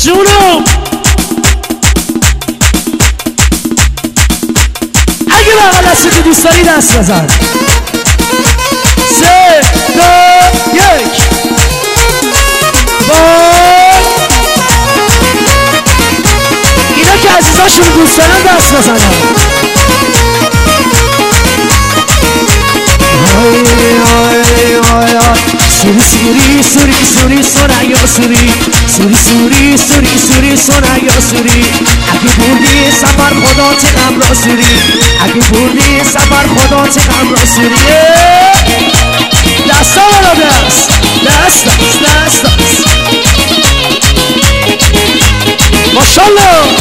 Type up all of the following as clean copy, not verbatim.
جونم اگه بقیل هستی که دوست داری دست بزن 3 2 1 اینا که عزیزاشون دوست دارن دست بزنن سوری سوری سوری سوری سوریا سوری سوری سوری سوری سوری سوریا سوری اگه بردی سفر خدا چه غم را سوری اگه بردی سفر خدا چه غم را سوری دستا بالا دست دست دست دست دست ماشالله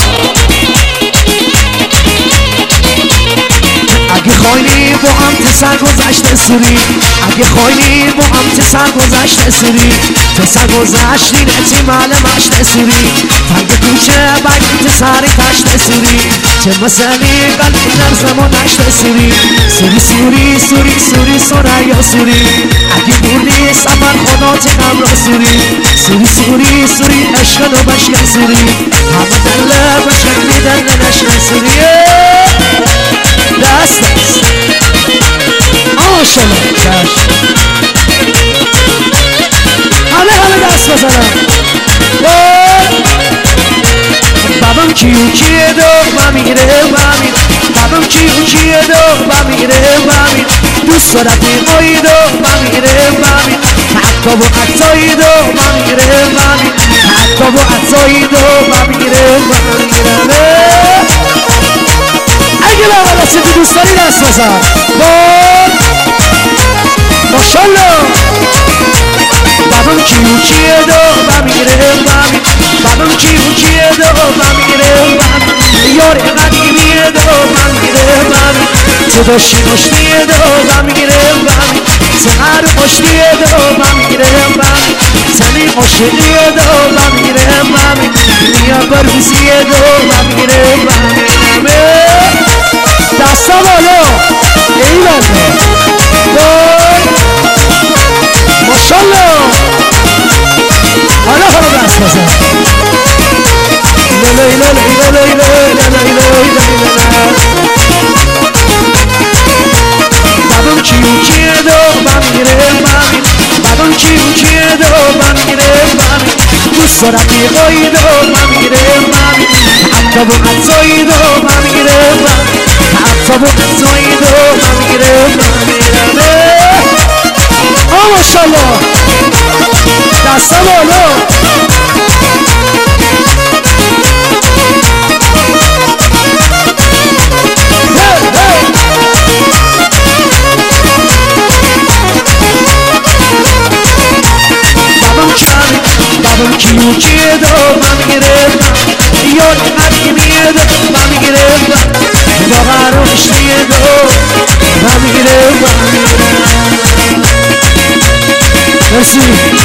اگه خواهی با هم ته سرگذشت سوری اگه خواهی با هم ته سرگذشت سوری ته سرگذشتی نتی معلمش سوری تنگ کوچه بگی ته سری تشت سوری چه مسئلی قلبی در زمان نشت سوری سوری سوری سوری سوری سوریا سوری اگه بردی سفر خدا چه غم را سوری سوری سوری سوری عشق و بشکن سوری همه دل بشکن میدن نشکن سوری دست دست آشالا چشم همه دست بزنم بابم کیو کیه دو بمیره بمیره بابم کیو کیه دو بمیره بمیره دوست دارد ایمایی دو بمیره بمیره حتی و عطایی دو بمیره بمیره حتی و عطایی دو بمیره بمیره اگه بقیل هستی که دوست داری دست بزن ماشالله بابم کیو کیه دو بمیره بمیره بابم کیو کیه دو بمیره بمیره یار قدیمیه دو بمیره بمیره صدا شناشتیه دو بمیره بمیره سهر خوشتیه دو بمیره بمیره زمین عاشقیه دو بمیره بمیره دنیا بروزیه دو بمیره بمیره دستا بالا ای بابا ماشالله حالا دست بزن بابم کیو کیه دو بمیره بمیره بابم کیو کیه دو بمیره بمیره دوست دارم بیقایی دو بمیره بمیره حتی با عطایی دو بمیره بمیره حتی با عطایی دو بمیره بمیره ماشالله دستا بالا بابم کیو کیه دو بمیره یار قدیمیه دو بمیره واقعا روشتیه دو بمیره مرسی